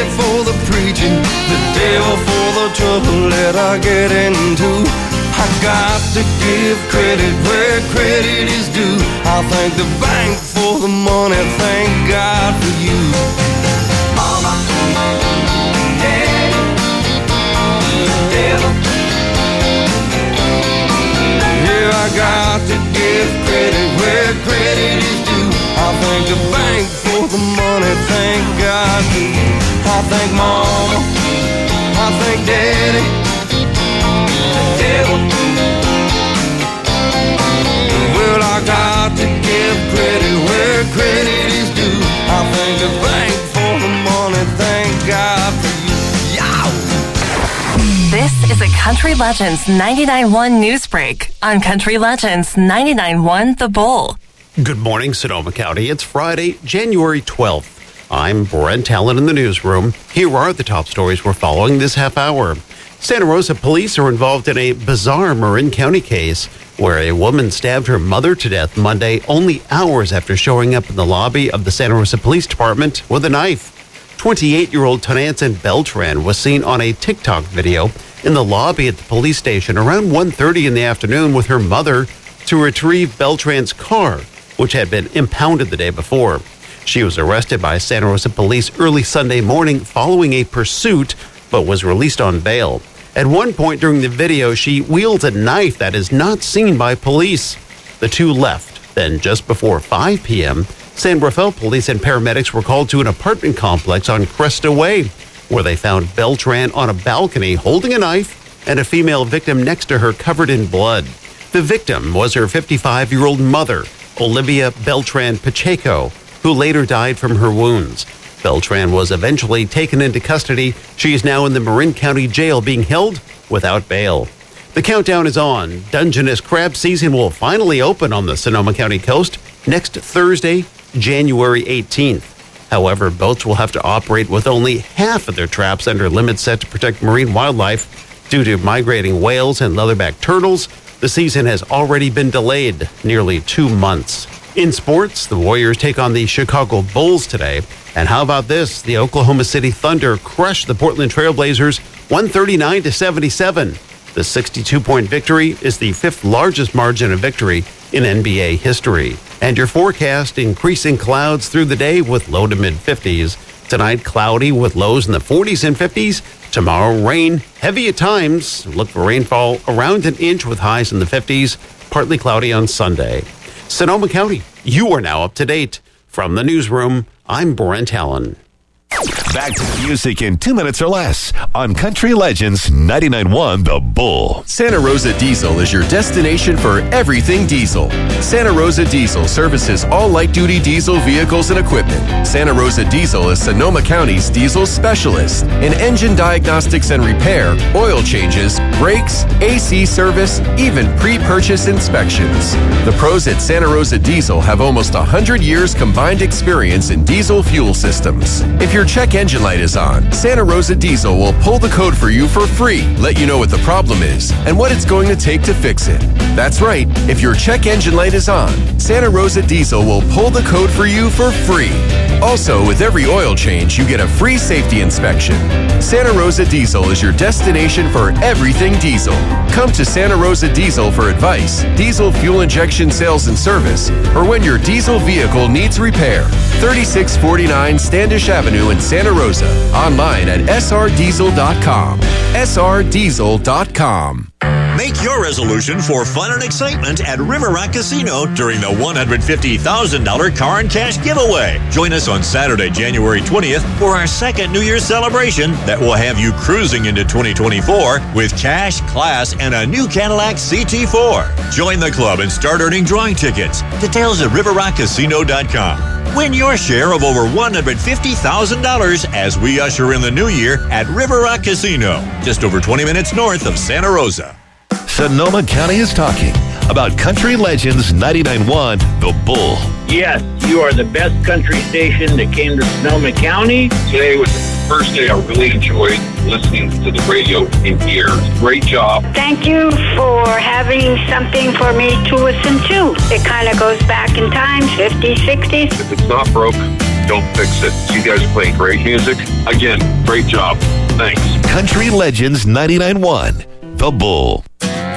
for the preaching, the devil for the trouble that I get into. I got to give credit where credit is due. I thank the bank for the money, thank God for you. Mama, Daddy, the devil. Yeah, I got to give credit where credit is due. I thank the bank for the money, thank God for you. I thank Mama, I thank Daddy. Well, I got to give credit where credit is due. I thank the bank for the money, thank God for you. Yow! This is a Country Legends 99.1 News Break on Country Legends 99.1 The Bull. Good morning, Sonoma County. It's Friday, January 12th. I'm Brent Allen in the newsroom. Here are the top stories we're following this half hour. Santa Rosa police are involved in a bizarre Marin County case where a woman stabbed her mother to death Monday only hours after showing up in the lobby of the Santa Rosa Police Department with a knife. 28-year-old Tonantzin Beltran was seen on a TikTok video in the lobby at the police station around 1:30 in the afternoon with her mother to retrieve Beltran's car, which had been impounded the day before. She was arrested by Santa Rosa police early Sunday morning following a pursuit, but was released on bail. At one point during the video, she wields a knife that is not seen by police. The two left. Then, just before 5 p.m., San Rafael police and paramedics were called to an apartment complex on Cresta Way, where they found Beltran on a balcony holding a knife and a female victim next to her covered in blood. The victim was her 55-year-old mother, Olivia Beltran Pacheco, who later died from her wounds. Beltran was eventually taken into custody. She is now in the Marin County Jail being held without bail. The countdown is on. Dungeness crab season will finally open on the Sonoma County coast next Thursday, January 18th. However, boats will have to operate with only half of their traps under limits set to protect marine wildlife. Due to migrating whales and leatherback turtles, the season has already been delayed nearly 2 months. In sports, the Warriors take on the Chicago Bulls today. And how about this? The Oklahoma City Thunder crushed the Portland Trailblazers 139-77. The 62-point victory is the fifth largest margin of victory in NBA history. And your forecast, increasing clouds through the day with low to mid-50s. Tonight, cloudy with lows in the 40s and 50s. Tomorrow, rain, heavy at times. Look for rainfall around an inch with highs in the 50s. Partly cloudy on Sunday. Sonoma County, you are now up to date. From the newsroom, I'm Brent Allen. Back to the music in 2 minutes or less on Country Legends 99.1 The Bull. Santa Rosa Diesel is your destination for everything diesel. Santa Rosa Diesel services all light-duty diesel vehicles and equipment. Santa Rosa Diesel is Sonoma County's diesel specialist in engine diagnostics and repair, oil changes, brakes, AC service, even pre-purchase inspections. The pros at Santa Rosa Diesel have almost 100 years combined experience in diesel fuel systems. If your check engine light is on, Santa Rosa Diesel will pull the code for you for free, let you know what the problem is, and what it's going to take to fix it. That's right, if your check engine light is on, Santa Rosa Diesel will pull the code for you for free. Also, with every oil change, you get a free safety inspection. Santa Rosa Diesel is your destination for everything diesel. Come to Santa Rosa Diesel for advice, diesel fuel injection sales and service, or when your diesel vehicle needs repair. 3649 Standish Avenue in Santa Rosa. Online at srdiesel.com. srdiesel.com. Make your resolution for fun and excitement at River Rock Casino during the $150,000 car and cash giveaway. Join us on Saturday, January 20th for our second New Year's celebration that will have you cruising into 2024 with cash, class, and a new Cadillac CT4. Join the club and start earning drawing tickets. Details at riverrockcasino.com. Win your share of over $150,000 as we usher in the new year at River Rock Casino, just over 20 minutes north of Santa Rosa. Sonoma County is talking about Country Legends 99.1 The Bull. Yes, you are the best country station that came to Sonoma County. Today was the first day I really enjoyed listening to the radio in here. Great job. Thank you for having something for me to listen to. It kind of goes back in time, 50s, 60s. If it's not broke, don't fix it. You guys play great music. Again, great job. Thanks. Country Legends 99.1, The Bull.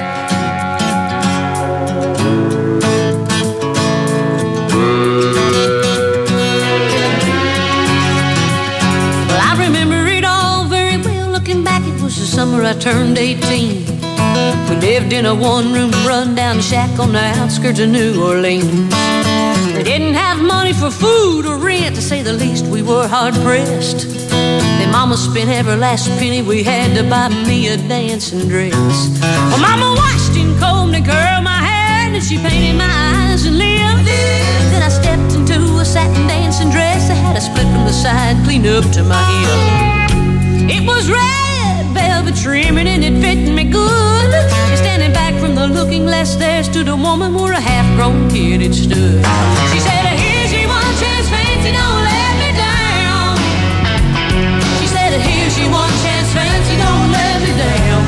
Well, I remember it all very well. Looking back, it was the summer I turned 18. We lived in a one-room run-down shack on the outskirts of New Orleans. We didn't have money for food or rent, to say the least. We were hard-pressed. Then Mama spent every last penny we had to buy me a dancing dress. Well, Mama washed and combed and curled my hair, and she painted my eyes and lips. Then I stepped into a satin dancing dress that had a split from the side, clean up to my hip. It was red velvet trimming and it fit me good. And standing back from the looking glass, there stood a woman where a half-grown kid had stood. She said, "Here's your one chance, fancy, don't let me down." She said, "Here's your one chance, fancy, don't let me down."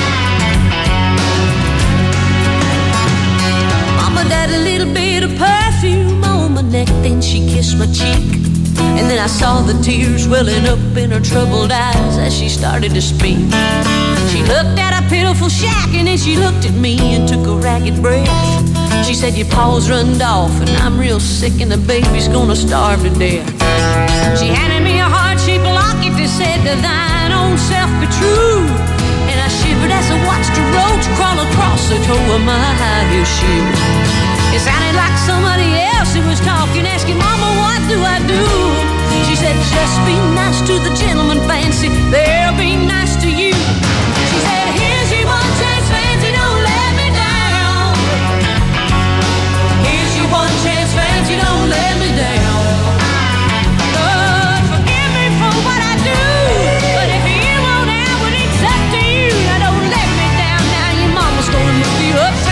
Mama dabbed a little bit of perfume on my neck, then she kissed my cheek. And then I saw the tears welling up in her troubled eyes as she started to speak. She looked at a pitiful shack and then she looked at me and took a ragged breath. She said, "Your paws runned off and I'm real sick and the baby's gonna starve to death." She handed me a heart-shaped locket that said, "To thine own self be true." And I shivered as I watched a roach crawl across the toe of my high heel shoe. It sounded like somebody else who was talking, asking, "Mama, what do I do?" She said, "Just be nice to the gentleman, fancy, they'll be nice to you." She said, "Here's your one chance, fancy, don't let me down. Here's your one chance, fancy, don't let me down. Lord, forgive me for what I do, but if you won't have it, it's up to you. Now don't let me down, now your mama's gonna move you uptown."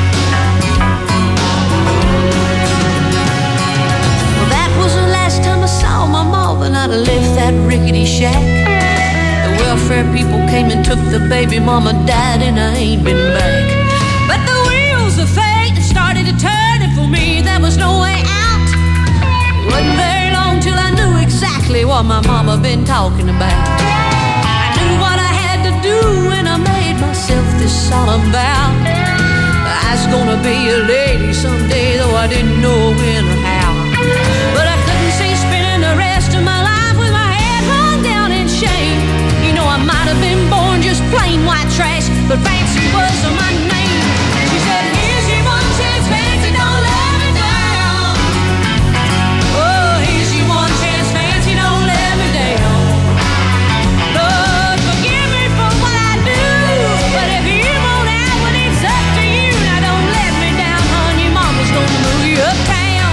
Saw my mom and I'd left that rickety shack. The welfare people came and took the baby. Mama died and I ain't been back. But the wheels of fate started to turn, and for me there was no way out. It wasn't very long till I knew exactly what my mama been talking about. I knew what I had to do and I made myself this solemn vow. I was gonna be a lady someday, though I didn't know when or how. But I couldn't see spending the rest of my life with my head hung down in shame. You know, I might have been born just plain white trash, but fancy was my name. She said, "Here's your one chance, fancy, don't let me down. Oh, here's your one chance, fancy, don't let me down. Lord, forgive me for what I do, but if you won't have it, it's up to you. Now don't let me down, hon, your mama's gonna move you uptown."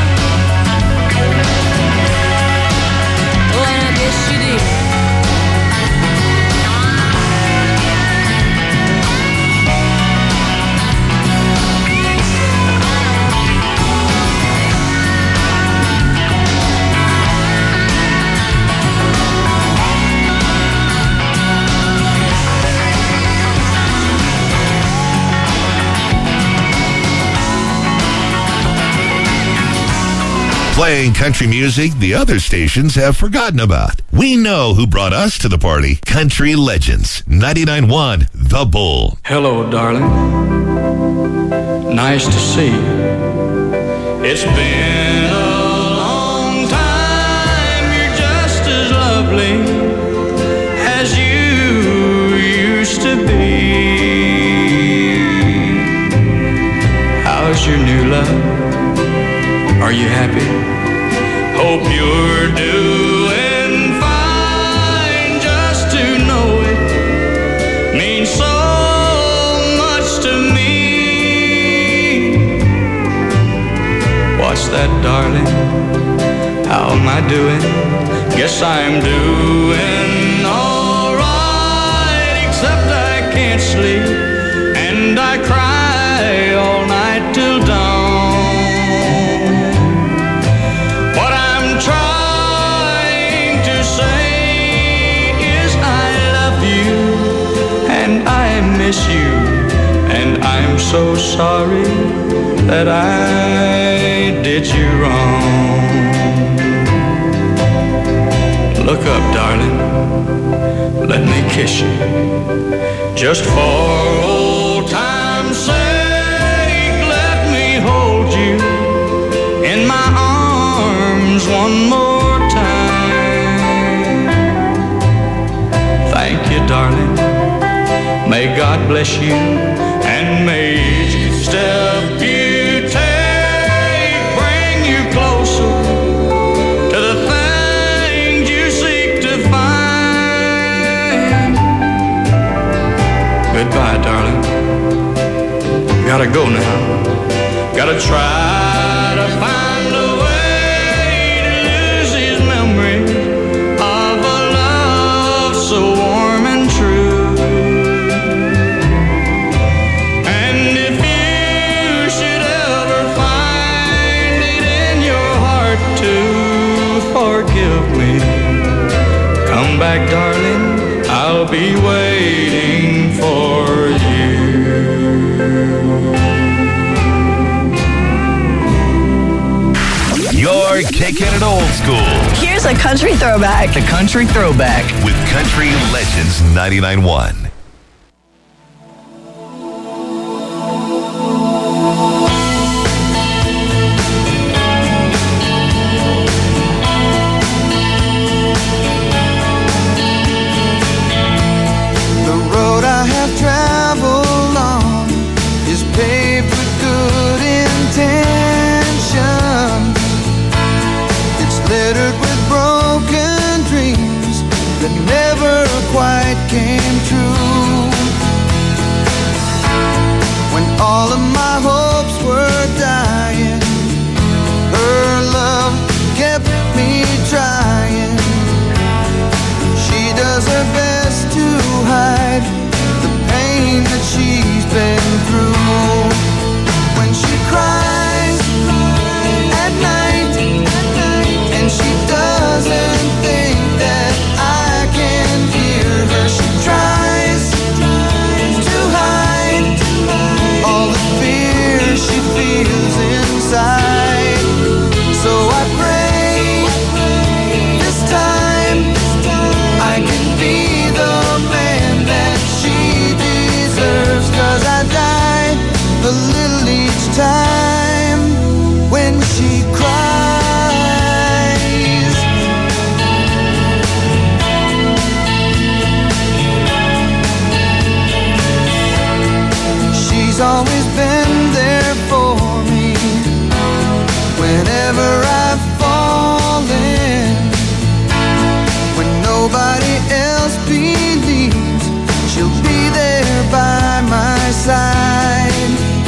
She did. Playing country music the other stations have forgotten about. We know who brought us to the party. Country Legends 99.1, The Bull. Hello, darling. Nice to see you. It's been a long time. You're just as lovely as you used to be. How's your new love? Are you happy? Hope you're doing fine. Just to know it means so much to me. What's that, darling? How am I doing? Guess I'm doing all right, except I can't sleep and I cry all night till dawn. Miss you, and I'm so sorry that I did you wrong. Look up, darling, let me kiss you, just for old time's sake. Let me hold you in my arms one more time. Thank you, darling, may God bless you, and may each step you take bring you closer to the things you seek to find. Goodbye, darling, gotta go now, gotta try to find a way to lose his memory of a love so warm and true. And if you should ever find it in your heart to forgive me, come back, darling, I'll be waiting for you. You're kicking it old school. Here's a country throwback. The Country Throwback with Country Legends 99.1. The road I have traveled on is paved with good intentions. It's littered with broken dreams that never quite came true. When all of my hopes were dying, her love kept me trying. She does her best to hide the pain that she's been through. When she cries at night and she doesn't think that I can hear her, she tries to hide all the fear she feels inside. So I pray this time I can be the man that she deserves, 'cause I die a little each time when she cries. She's always been there for me whenever I've fallen. When nobody else believes, she'll be there by my side.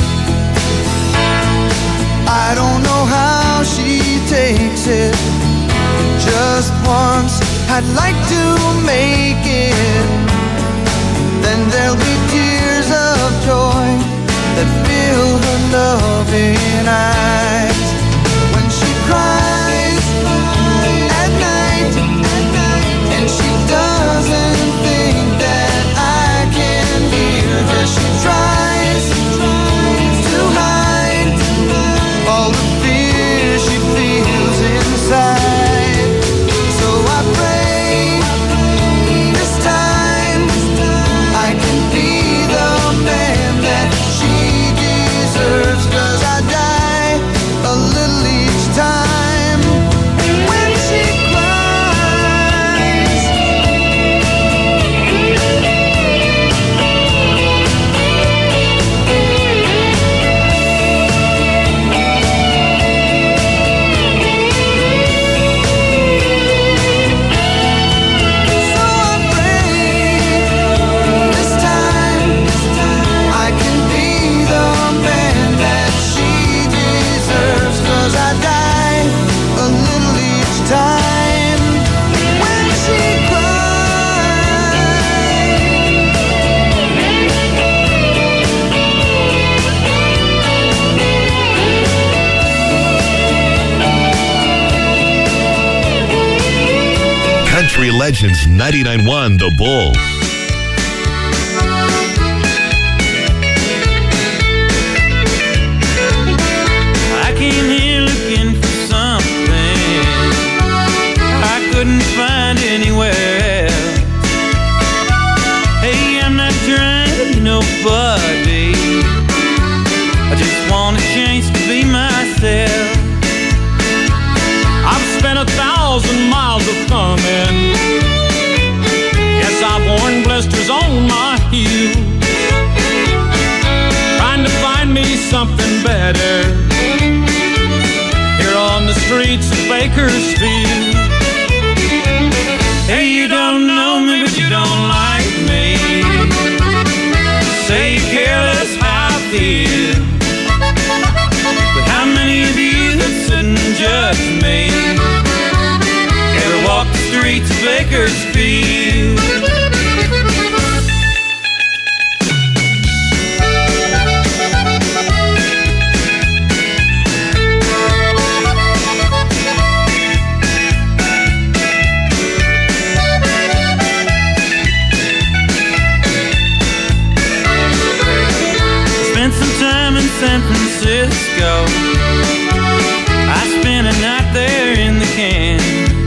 I don't know how she takes it. Just once I'd like to make it. Then there'll be tears of joy that fill her loving eyes. When she cries at night and she doesn't think that I can hear her, she tries to hide all the fear she feels inside. So I pray this time I can be the man that she deserves, 'cause I die a little each time when she cries. So I pray this time I can be the man that she deserves, 'cause I die a little each time when she Country Legends 99.1 The Bull. I came here looking for something I couldn't find Francisco. I spent a night there in the can.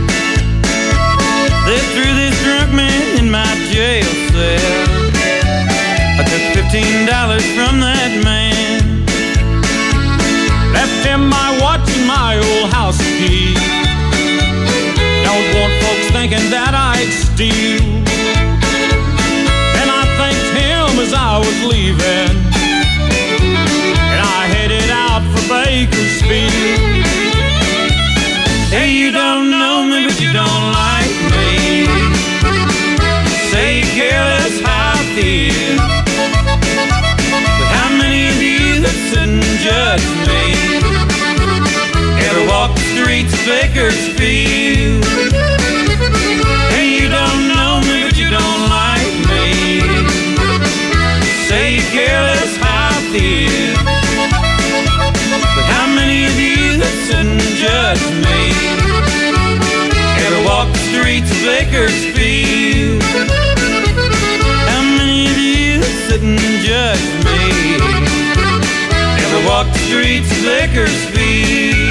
They threw this drunk man in my jail cell. I took $15 from that man, left him my watch and my old house key. Don't want folks thinking that I'd steal. And I thanked him as I was leaving, and I headed out for Bakersfield. Hey, you don't know me, but you don't like me. Say you care less how I feel. But how many of you that sit and judge me ever walk the streets of Bakersfield? Hey, you don't know me, but you don't like me. Say you care less how I feel. But how many of you that sit and judge me ever walk the streets of Bakersfield? How many of you that sit and judge me ever walk the streets of Bakersfield?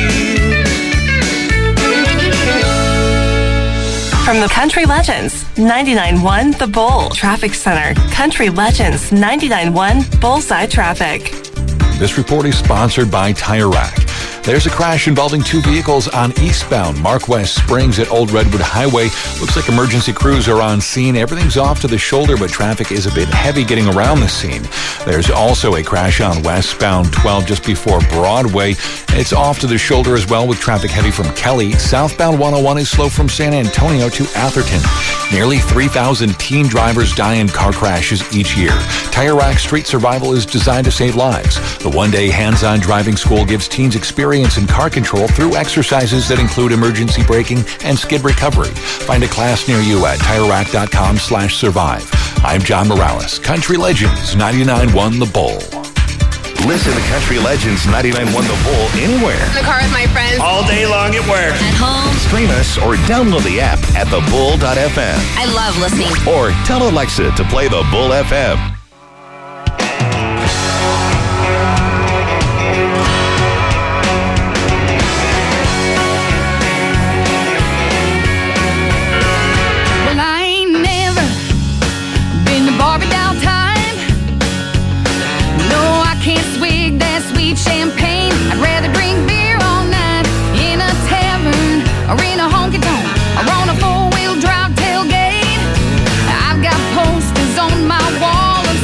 From the Country Legends 99.1 The Bull Traffic Center. Country Legends 99.1 Bullseye Traffic. This report is sponsored by Tire Rack. There's a crash involving two vehicles on eastbound Mark West Springs at Old Redwood Highway. Looks like emergency crews are on scene. Everything's off to the shoulder, but traffic is a bit heavy getting around the scene. There's also a crash on westbound 12 just before Broadway. It's off to the shoulder as well with traffic heavy from Kelly. Southbound 101 is slow from San Antonio to Atherton. Nearly 3,000 teen drivers die in car crashes each year. Tire Rack Street Survival is designed to save lives. The one-day hands-on driving school gives teens experience in car control through exercises that include emergency braking and skid recovery. Find a class near you at TireRack.com/survive. I'm John Morales. Country Legends 99.1 The Bull. Listen to Country Legends 99.1 The Bull anywhere. In the car with my friends. All day long at work. At home. Stream us or download the app at thebull.fm. I love listening. Or tell Alexa to play the Bull FM. Champagne. I'd rather drink beer all night in a tavern or in a honky tonk or on a four-wheel drive tailgate. I've got posters on my wall of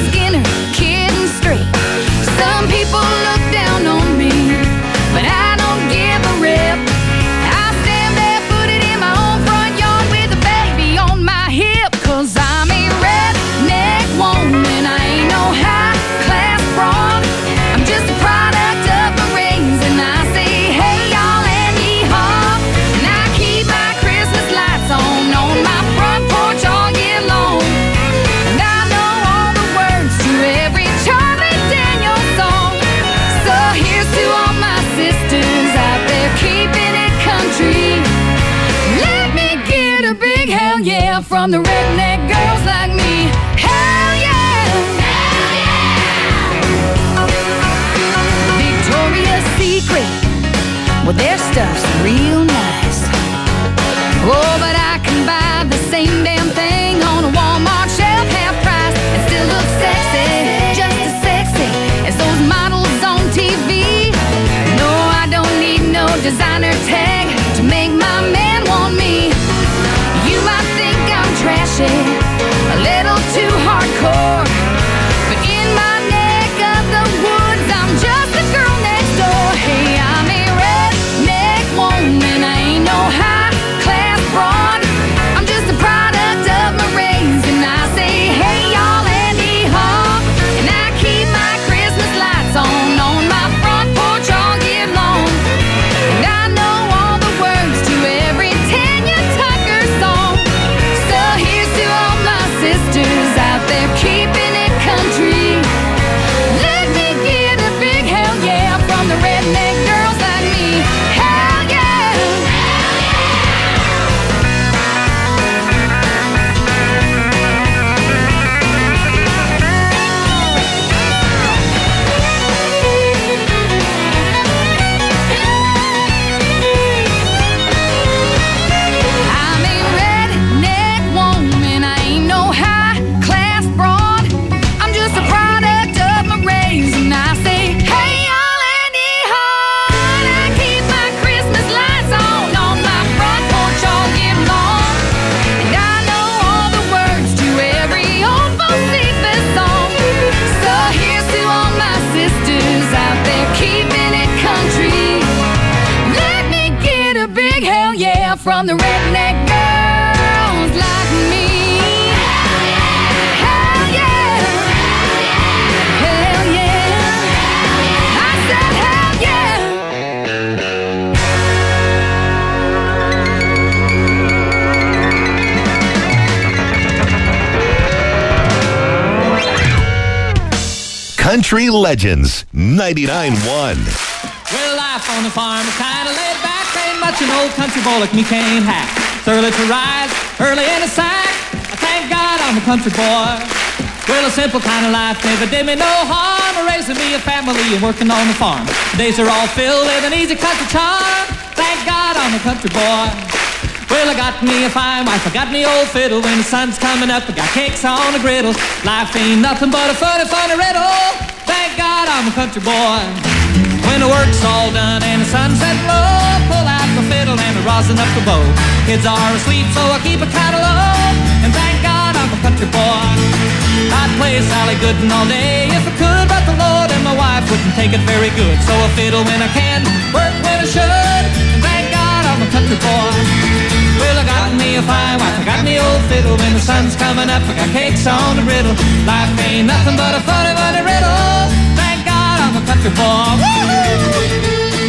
Country Legends 99.1. Well, life on the farm is kind of laid back. Ain't much an old country boy like me can't hack. It's early to rise, early in the sack. I thank God I'm a country boy. Well, a simple kind of life never did me no harm. Raising me a family and working on the farm. The days are all filled with an easy country charm. Thank God I'm a country boy. Well, I got me a fine wife, I got me old fiddle. When the sun's coming up, I got cakes on the griddle. Life ain't nothing but a funny, funny riddle. Thank God I'm a country boy. When the work's all done and the sun's setting low, pull out the fiddle and rosin up the bow. Kids are asleep, so I keep it kind of low. And thank God I'm a country boy. I'd play Sally Gooden all day if I could, but the Lord and my wife wouldn't take it very good. So I fiddle when I can, work when I should. And thank God I'm a country boy. Well, I got me a fine wife, I got me old fiddle. When the sun's coming up, I got cakes on the griddle. Life ain't nothing but a funny, funny riddle. Thank God I'm a country boy. Woo-hoo!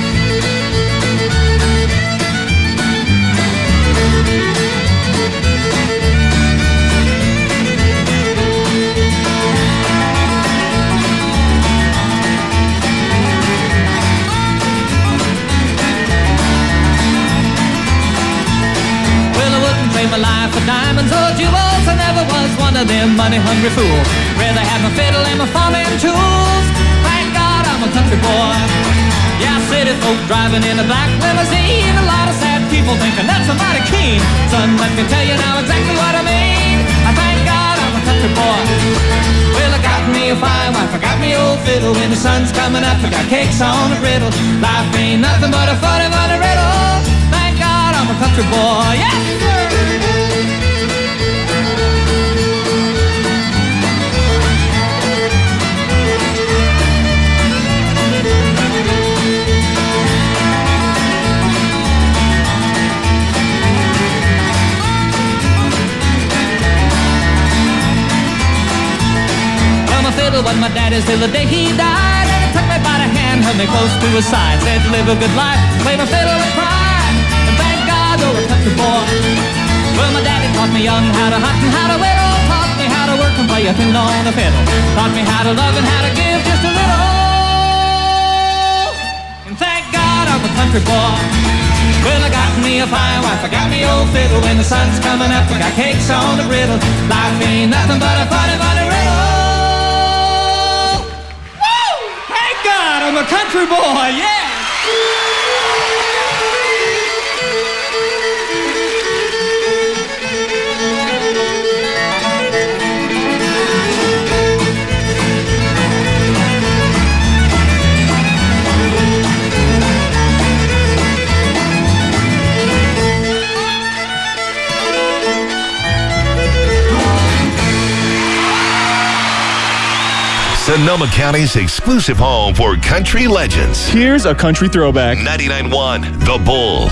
My life for diamonds or jewels. I never was one of them money-hungry fools. Rather have my fiddle and my farming tools. Thank God I'm a country boy. Yeah, city folk driving in a black limousine. A lot of sad people thinking that's a mighty keen. Son, let me tell you now exactly what I mean. I thank God I'm a country boy. Well, I got me a fine wife, I got me old fiddle. When the sun's coming up, I got cakes on the griddle. Life ain't nothing but a funny, funny riddle. Thank God I'm a country boy. Yes, sir. Was my daddy's till the day he died. And he took me by the hand, held me close to his side. Said to live a good life, play my fiddle and cry. And thank God you're a country boy. Well, my daddy taught me young how to hunt and how to whittle. Taught me how to work and play a tune on the fiddle. Taught me how to love and how to give just a little. And thank God I'm a country boy. Well, I got me a fine wife, I got me old fiddle. When the sun's coming up, I got cakes on the griddle. Life ain't nothing but a funny, funny riddle. I'm a country boy, yeah! Sonoma County's exclusive home for country legends. Here's a country throwback. 99.1 The Bull.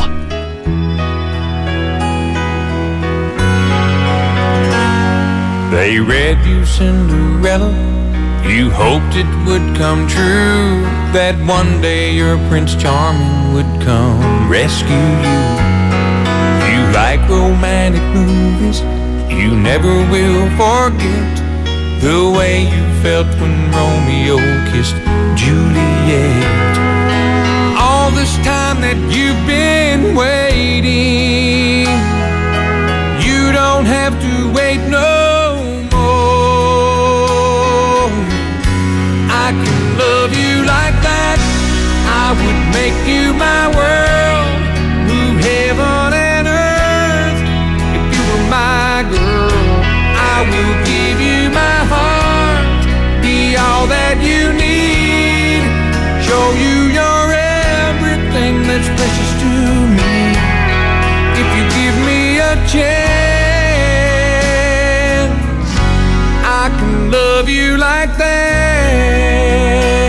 They read you Cinderella. You hoped it would come true, that one day your Prince Charming would come rescue you. You like romantic movies. You never will forget the way you felt when Romeo kissed Juliet. All this time that you've been waiting, you don't have to wait no more. I can love you like that. I would make you my world, move heaven and earth. If you were my girl, I will give you my heart, be all that you need, show you you're everything that's precious to me. If you give me a chance, I can love you like that.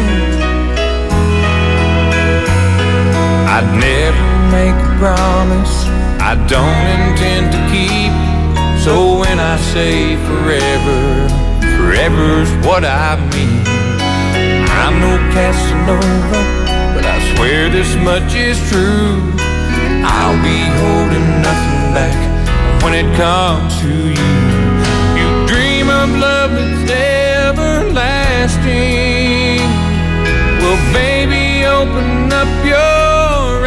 I'd never make a promise I don't intend to keep. So when I say forever, forever's what I mean. I'm no Casanova, but I swear this much is true. I'll be holding nothing back when it comes to you. You dream of love that's everlasting. open up your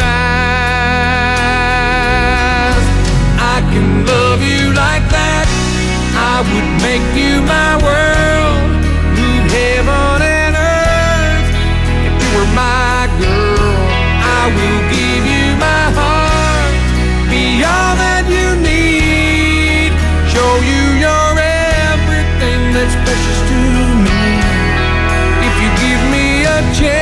eyes. I can love you like that. I would make you my world, move heaven and earth. If you were my girl, I will give you my heart, be all that you need, show you you're everything that's precious to me. If you give me a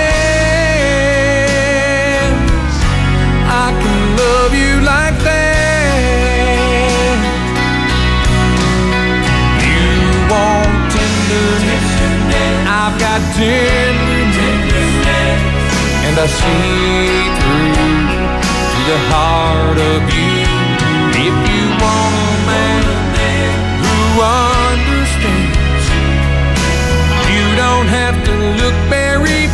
chance, I can love you like that. You want tenderness, I've got tenderness, and I see through to the heart of you. If you want a man who understands, you don't have to look very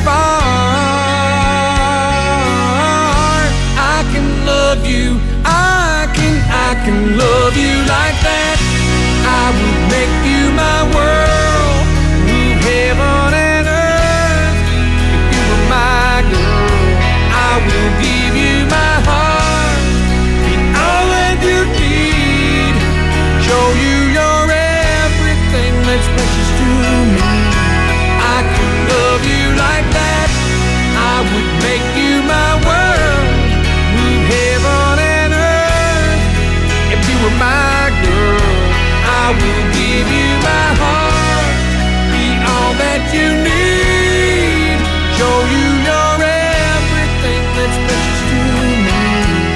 far. I can love you, I can love you like that. I would make you my world, move heaven and earth. If you were my girl, I will give you my heart, be all that you need, show you you're everything that's precious to me. I can love you like that. I would make you my world, move heaven and earth. If you were my girl, I will give you my heart, be all that you need, show you you're everything that's precious to me.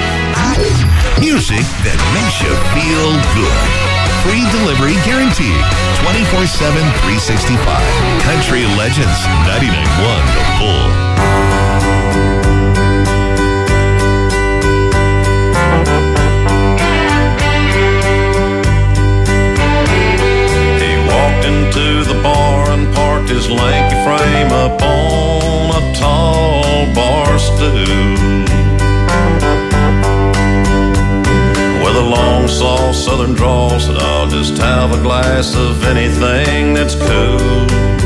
Music that makes you feel good. Free delivery guaranteed. 24/7, 365. Country Legends 99.1 The Bull. He walked into the bar and parked his lanky frame up on a tall bar stool. With a long, soft southern drawl, said, I'll just have a glass of anything that's cool.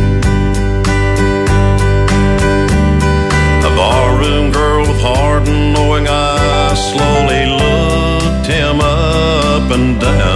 A barroom girl with hard and knowing eyes slowly looked him up and down.